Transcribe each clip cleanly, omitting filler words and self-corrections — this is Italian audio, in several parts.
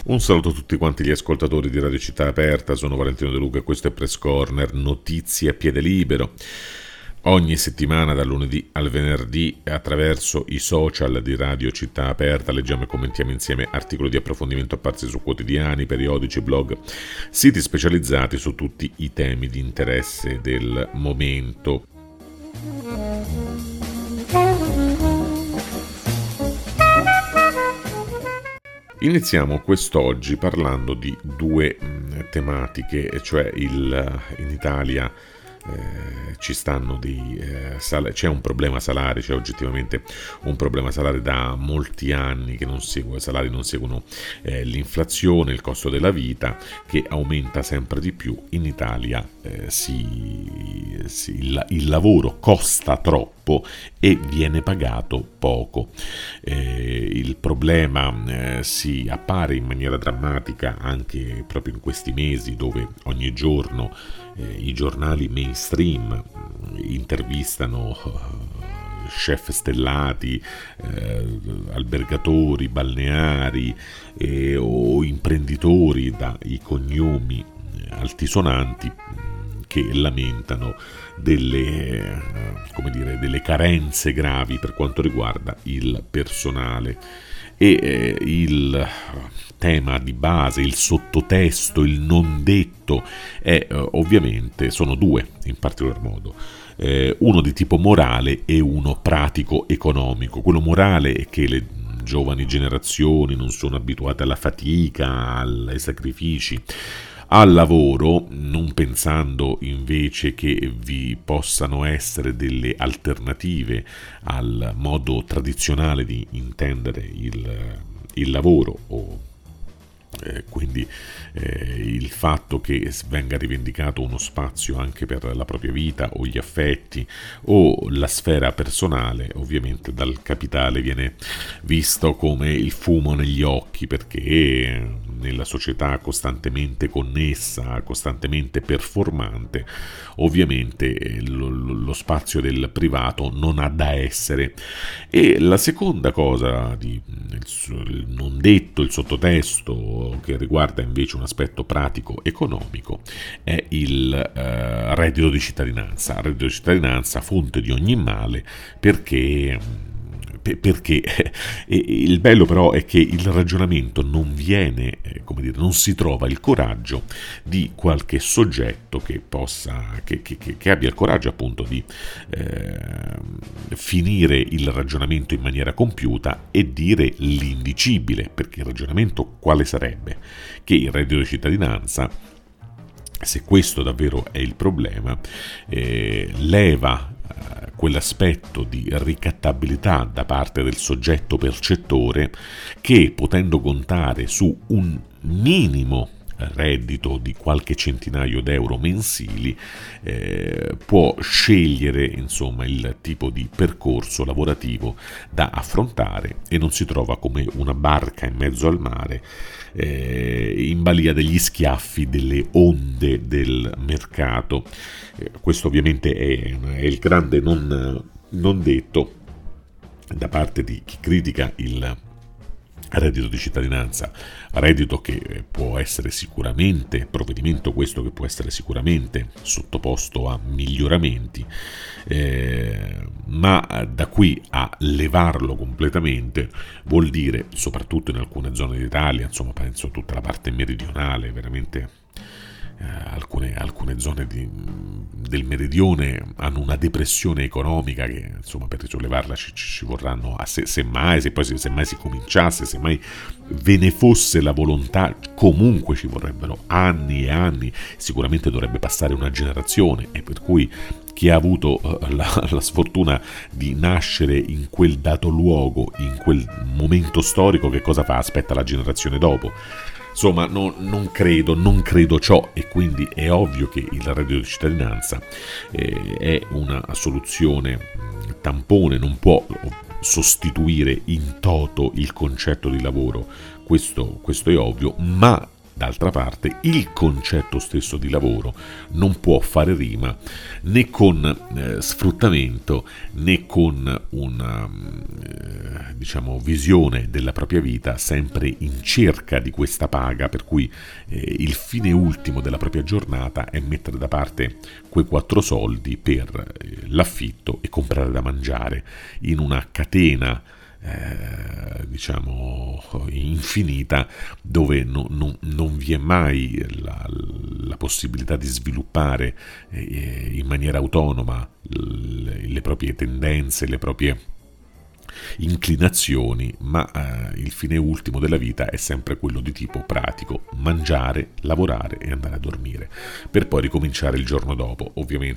Un saluto a tutti quanti gli ascoltatori di Radio Città Aperta, sono Valentino De Luca e questo è Press Corner, notizie a piede libero. Ogni settimana, dal lunedì al venerdì, attraverso i social di Radio Città Aperta, leggiamo e commentiamo insieme articoli di approfondimento apparsi su quotidiani, periodici, blog, siti specializzati su tutti i temi di interesse del momento. Iniziamo quest'oggi parlando di due tematiche, cioè in Italia ci stanno c'è un problema salari, c'è oggettivamente un problema salari da molti anni che i salari non seguono l'inflazione, il costo della vita che aumenta sempre di più. In Italia il lavoro costa troppo e viene pagato poco. Il problema si appare in maniera drammatica anche proprio in questi mesi, dove ogni giorno i giornali mainstream intervistano chef stellati, albergatori, balneari o imprenditori dai cognomi altisonanti che lamentano delle carenze gravi per quanto riguarda il personale. E il tema di base, il sottotesto, il non detto ovviamente sono due in particolar modo, uno di tipo morale e uno pratico economico. Quello morale è che le giovani generazioni non sono abituate alla fatica, ai sacrifici, al lavoro, non pensando invece che vi possano essere delle alternative al modo tradizionale di intendere il lavoro quindi il fatto che venga rivendicato uno spazio anche per la propria vita o gli affetti o la sfera personale, ovviamente dal capitale viene visto come il fumo negli occhi, perché nella società costantemente connessa, costantemente performante, ovviamente lo spazio del privato non ha da essere. E la seconda cosa, il non detto, il sottotesto, che riguarda invece un aspetto pratico economico, è il reddito di cittadinanza. Il reddito di cittadinanza, fonte di ogni male, perché il bello però è che il ragionamento non viene, non si trova il coraggio di qualche soggetto che abbia il coraggio appunto di finire il ragionamento in maniera compiuta e dire l'indicibile, perché il ragionamento quale sarebbe? Che il reddito di cittadinanza, se questo davvero è il problema, leva quell'aspetto di ricattabilità da parte del soggetto percettore che, potendo contare su un minimo reddito di qualche centinaio d'euro mensili, può scegliere il tipo di percorso lavorativo da affrontare e non si trova come una barca in mezzo al mare in balia degli schiaffi delle onde del mercato. Questo ovviamente è il grande non detto da parte di chi critica il reddito di cittadinanza, reddito che può essere sicuramente, provvedimento questo che può essere sicuramente sottoposto a miglioramenti, ma da qui a levarlo completamente vuol dire, soprattutto in alcune zone d'Italia, penso tutta la parte meridionale, veramente alcune zone del meridione hanno una depressione economica che per risollevarla ci vorranno, se mai si cominciasse, se mai ve ne fosse la volontà, comunque ci vorrebbero anni e anni, sicuramente dovrebbe passare una generazione, e per cui chi ha avuto la sfortuna di nascere in quel dato luogo, in quel momento storico, che cosa fa? Aspetta la generazione dopo. Non credo ciò, e quindi è ovvio che il reddito di cittadinanza è una soluzione tampone, non può sostituire in toto il concetto di lavoro, questo è ovvio, ma D'altra parte, il concetto stesso di lavoro non può fare rima né con sfruttamento né con una visione della propria vita sempre in cerca di questa paga, per cui il fine ultimo della propria giornata è mettere da parte quei 4 soldi per l'affitto e comprare da mangiare in una catena infinita, dove non vi è mai la possibilità di sviluppare in maniera autonoma le proprie tendenze, le proprie inclinazioni, ma il fine ultimo della vita è sempre quello di tipo pratico: mangiare, lavorare e andare a dormire, per poi ricominciare il giorno dopo.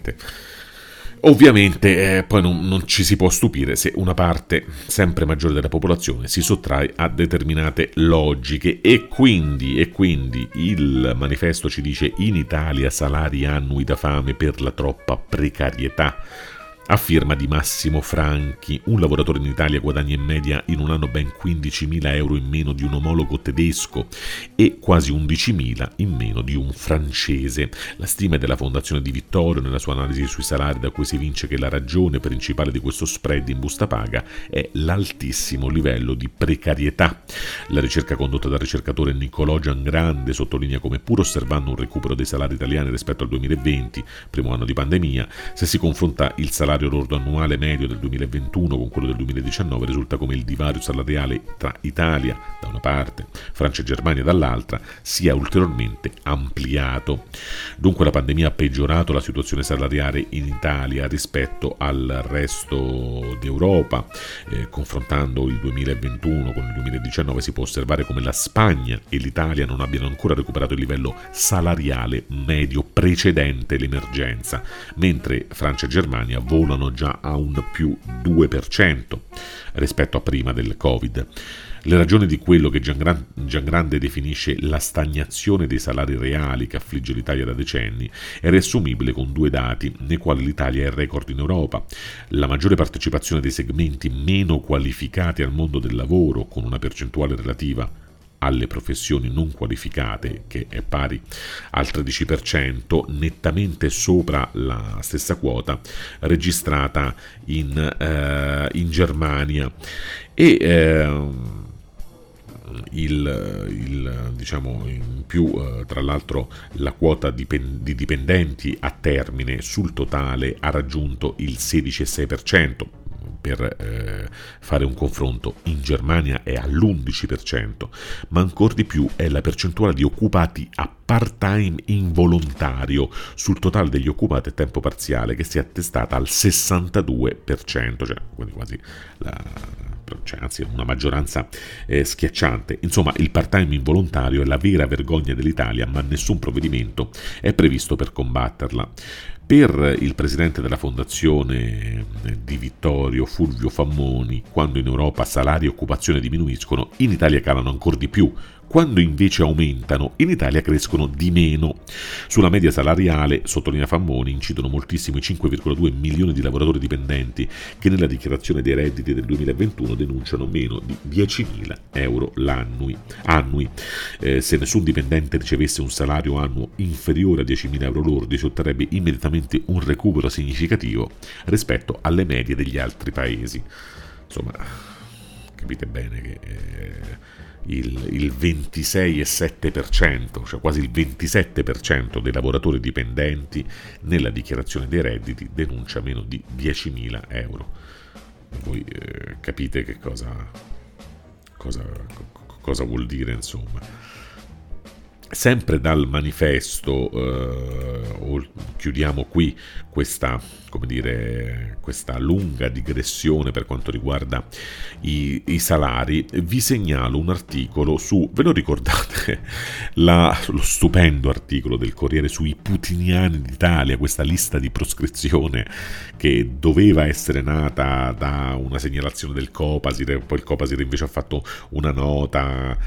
Ovviamente poi non ci si può stupire se una parte sempre maggiore della popolazione si sottrae a determinate logiche, e quindi il manifesto ci dice: in Italia salari annui da fame per la troppa precarietà. A firma di Massimo Franchi, un lavoratore in Italia guadagna in media in un anno ben 15.000 euro in meno di un omologo tedesco e quasi 11.000 in meno di un francese. La stima è della Fondazione Di Vittorio nella sua analisi sui salari, da cui si evince che la ragione principale di questo spread in busta paga è l'altissimo livello di precarietà. La ricerca condotta dal ricercatore Niccolò Giangrande sottolinea come, pur osservando un recupero dei salari italiani rispetto al 2020, primo anno di pandemia, se si confronta il salario lordo annuale medio del 2021 con quello del 2019, risulta come il divario salariale tra Italia da una parte, Francia e Germania dall'altra, sia ulteriormente ampliato. Dunque la pandemia ha peggiorato la situazione salariale in Italia rispetto al resto d'Europa. Confrontando il 2021 con il 2019 si può osservare come la Spagna e l'Italia non abbiano ancora recuperato il livello salariale medio precedente l'emergenza, mentre Francia e Germania volano già a un più 2% rispetto a prima del Covid. Le ragioni di quello che Giangrande definisce la stagnazione dei salari reali che affligge l'Italia da decenni è riassumibile con 2 dati nei quali l'Italia è record in Europa: la maggiore partecipazione dei segmenti meno qualificati al mondo del lavoro, con una percentuale relativa alle professioni non qualificate che è pari al 13%, nettamente sopra la stessa quota registrata in Germania, e in più tra l'altro la quota di dipendenti a termine sul totale ha raggiunto il 16,6%. Per fare un confronto, in Germania è all'11%, ma ancor di più è la percentuale di occupati a part-time involontario sul totale degli occupati a tempo parziale, che si è attestata al 62%, quindi quasi anzi una maggioranza schiacciante. Insomma, il part-time involontario è la vera vergogna dell'Italia, ma nessun provvedimento è previsto per combatterla. Per il presidente della Fondazione Di Vittorio, Fulvio Fammoni, quando in Europa salari e occupazione diminuiscono, in Italia calano ancora di più. Quando invece aumentano, in Italia crescono di meno. Sulla media salariale, sottolinea Fammoni, incidono moltissimo i 5,2 milioni di lavoratori dipendenti che nella dichiarazione dei redditi del 2021 denunciano meno di 10.000 euro annui. Se nessun dipendente ricevesse un salario annuo inferiore a 10.000 euro lordi, si otterrebbe immediatamente un recupero significativo rispetto alle medie degli altri paesi. Insomma, capite bene che il 26,7%, cioè quasi il 27% dei lavoratori dipendenti nella dichiarazione dei redditi denuncia meno di 10.000 euro. Voi capite che cosa vuol dire, insomma. Sempre dal manifesto, chiudiamo qui questa lunga digressione per quanto riguarda i salari. Vi segnalo un articolo ve lo ricordate lo stupendo articolo del Corriere sui putiniani d'Italia, questa lista di proscrizione che doveva essere nata da una segnalazione del Copasir, poi il Copasir invece ha fatto una nota.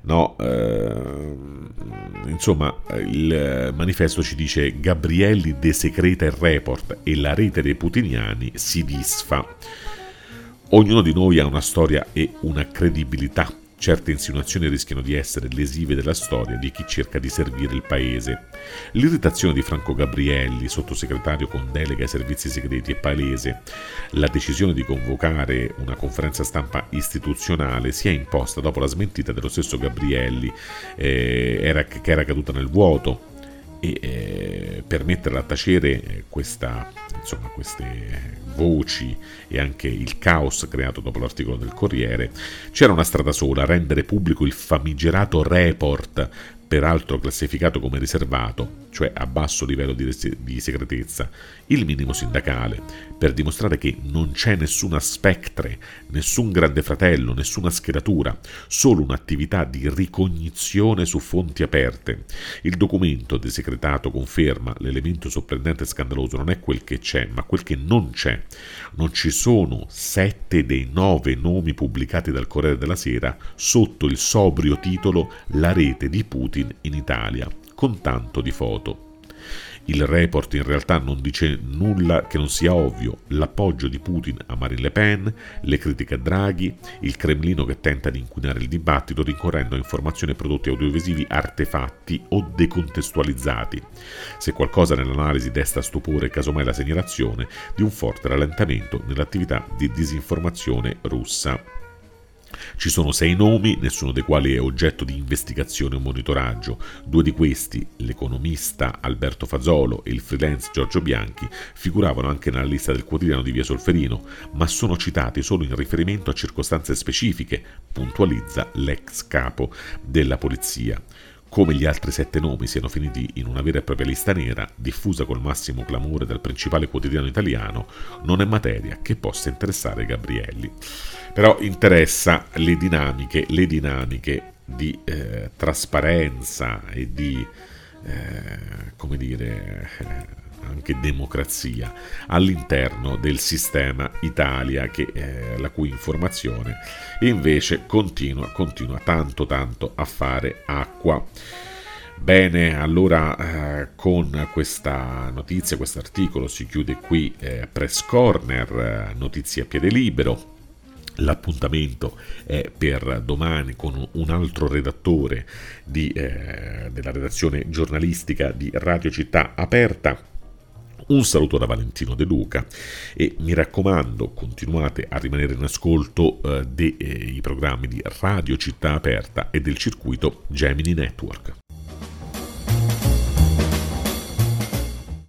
Insomma, il manifesto ci dice: Gabrielli desecreta il report e la rete dei putiniani si disfa. Ognuno di noi ha una storia e una credibilità. Certe insinuazioni rischiano di essere lesive della storia di chi cerca di servire il paese. L'irritazione di Franco Gabrielli, sottosegretario con delega ai servizi segreti, è palese. La decisione di convocare una conferenza stampa istituzionale si è imposta dopo la smentita dello stesso Gabrielli, che era caduta nel vuoto, e per metterla a tacere queste voci e anche il caos creato dopo l'articolo del Corriere, c'era una strada sola: rendere pubblico il famigerato report, peraltro classificato come riservato, cioè a basso livello di segretezza, il minimo sindacale, per dimostrare che non c'è nessuna spectre, nessun grande fratello, nessuna scheratura, solo un'attività di ricognizione su fonti aperte. Il documento desecretato conferma: l'elemento sorprendente e scandaloso non è quel che c'è, ma quel che non c'è. Non ci sono 7 dei 9 nomi pubblicati dal Corriere della Sera sotto il sobrio titolo "La rete di Putin in Italia", con tanto di foto. Il report in realtà non dice nulla che non sia ovvio: l'appoggio di Putin a Marine Le Pen, le critiche a Draghi, il Cremlino che tenta di inquinare il dibattito rincorrendo a informazioni e prodotti audiovisivi artefatti o decontestualizzati. Se qualcosa nell'analisi desta stupore, casomai la segnalazione di un forte rallentamento nell'attività di disinformazione russa. Ci sono 6 nomi, nessuno dei quali è oggetto di investigazione o monitoraggio. 2 di questi, l'economista Alberto Fazolo e il freelance Giorgio Bianchi, figuravano anche nella lista del quotidiano di Via Solferino, ma sono citati solo in riferimento a circostanze specifiche, puntualizza l'ex capo della polizia. Come gli altri 7 nomi siano finiti in una vera e propria lista nera, diffusa col massimo clamore dal principale quotidiano italiano, non è materia che possa interessare Gabrielli. Però interessa le dinamiche di trasparenza e di, anche democrazia all'interno del sistema Italia, la cui informazione invece continua tanto a fare acqua. Bene, allora con questa notizia, questo articolo si chiude qui Press Corner, notizie a piede libero. L'appuntamento è per domani con un altro redattore della redazione giornalistica di Radio Città Aperta. Un saluto da Valentino De Luca e mi raccomando, continuate a rimanere in ascolto dei programmi di Radio Città Aperta e del circuito Gemini Network.